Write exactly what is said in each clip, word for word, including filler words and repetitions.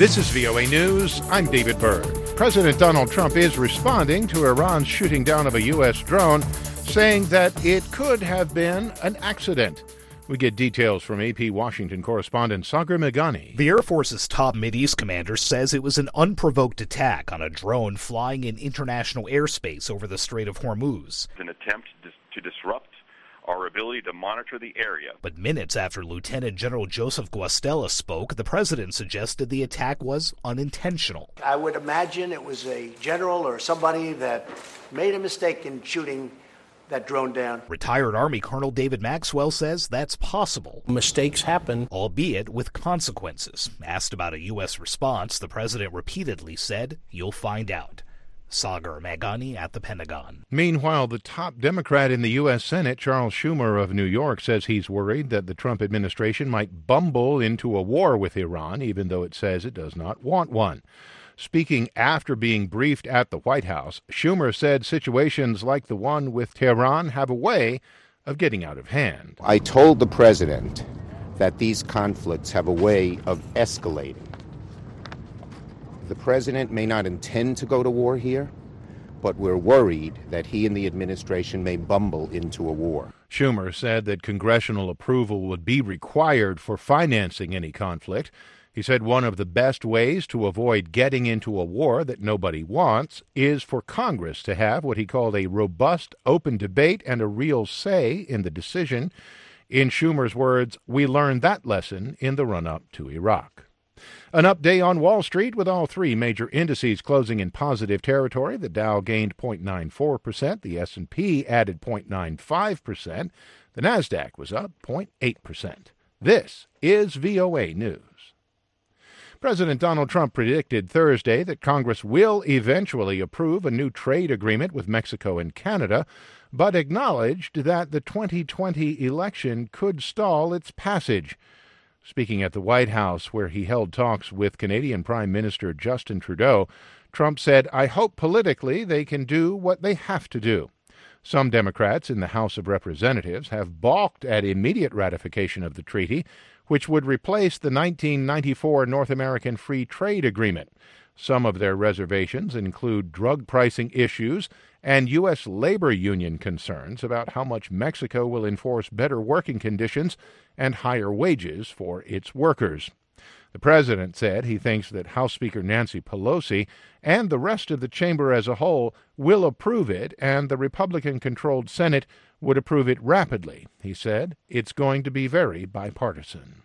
This is V O A News. I'm David Byrd. President Donald Trump is responding to Iran's shooting down of a U S drone, saying that it could have been an accident. We get details from A P Washington correspondent Sagar Meghani. The Air Force's top Mideast commander says it was an unprovoked attack on a drone flying in international airspace over the Strait of Hormuz. An attempt to disrupt our ability to monitor the area. But minutes after Lieutenant General Joseph Guastella spoke, the president suggested the attack was unintentional. I would imagine it was a general or somebody that made a mistake in shooting that drone down. Retired Army Colonel David Maxwell says that's possible. Mistakes happen. Albeit with consequences. Asked about a U S response, the president repeatedly said, "You'll find out." Sagar Meghani at the Pentagon. Meanwhile, the top Democrat in the U S Senate, Charles Schumer of New York, says he's worried that the Trump administration might bumble into a war with Iran, even though it says it does not want one. Speaking after being briefed at the White House, Schumer said situations like the one with Tehran have a way of getting out of hand. I told the president that these conflicts have a way of escalating. The president may not intend to go to war here, but we're worried that he and the administration may bumble into a war. Schumer said that congressional approval would be required for financing any conflict. He said one of the best ways to avoid getting into a war that nobody wants is for Congress to have what he called a robust, open debate and a real say in the decision. In Schumer's words, we learned that lesson in the run-up to Iraq. An update on Wall Street with all three major indices closing in positive territory. The Dow gained zero point nine four percent. The S and P added zero point nine five percent. The Nasdaq was up zero point eight percent. This is V O A News. President Donald Trump predicted Thursday that Congress will eventually approve a new trade agreement with Mexico and Canada, but acknowledged that the twenty twenty election could stall its passage. Speaking at the White House, where he held talks with Canadian Prime Minister Justin Trudeau, Trump said, "I hope politically they can do what they have to do." Some Democrats in the House of Representatives have balked at immediate ratification of the treaty, which would replace the nineteen ninety-four North American Free Trade Agreement. Some of their reservations include drug pricing issues and U S labor union concerns about how much Mexico will enforce better working conditions and higher wages for its workers. The president said he thinks that House Speaker Nancy Pelosi and the rest of the chamber as a whole will approve it, and the Republican-controlled Senate would approve it rapidly. He said it's going to be very bipartisan.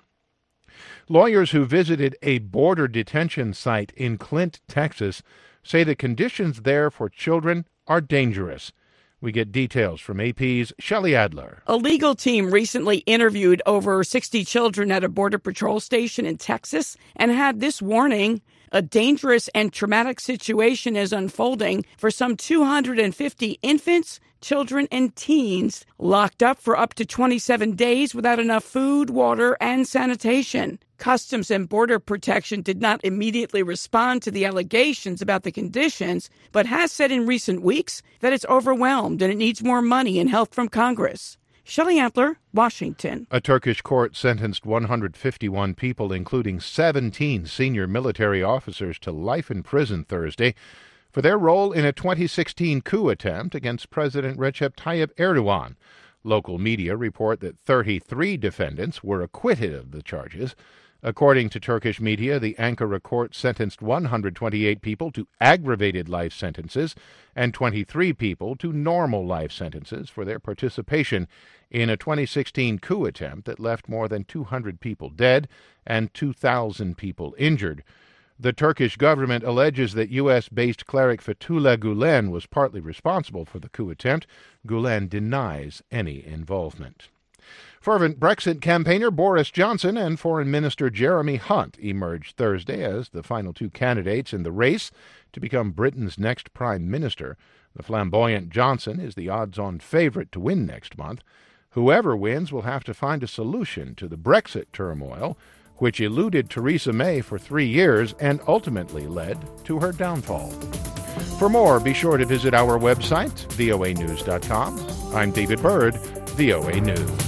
Lawyers who visited a border detention site in Clint, Texas, say the conditions there for children are dangerous. We get details from A P's Shelley Adler. A legal team recently interviewed over sixty children at a Border Patrol station in Texas and had this warning: a dangerous and traumatic situation is unfolding for some two hundred fifty infants, children, and teens locked up for up to twenty-seven days without enough food, water, and sanitation. Customs and Border Protection did not immediately respond to the allegations about the conditions, but has said in recent weeks that it's overwhelmed and it needs more money and help from Congress. Shelley Adler, Washington. A Turkish court sentenced one hundred fifty-one people, including seventeen senior military officers, to life in prison Thursday for their role in a twenty sixteen coup attempt against President Recep Tayyip Erdogan. Local media report that thirty-three defendants were acquitted of the charges. According to Turkish media, the Ankara court sentenced one hundred twenty-eight people to aggravated life sentences and twenty-three people to normal life sentences for their participation in a twenty sixteen coup attempt that left more than two hundred people dead and two thousand people injured. The Turkish government alleges that U S-based cleric Fethullah Gulen was partly responsible for the coup attempt. Gulen denies any involvement. Fervent Brexit campaigner Boris Johnson and Foreign Minister Jeremy Hunt emerged Thursday as the final two candidates in the race to become Britain's next Prime Minister. The flamboyant Johnson is the odds-on favorite to win next month. Whoever wins will have to find a solution to the Brexit turmoil, which eluded Theresa May for three years and ultimately led to her downfall. For more, be sure to visit our website, V O A news dot com. I'm David Byrd, V O A News.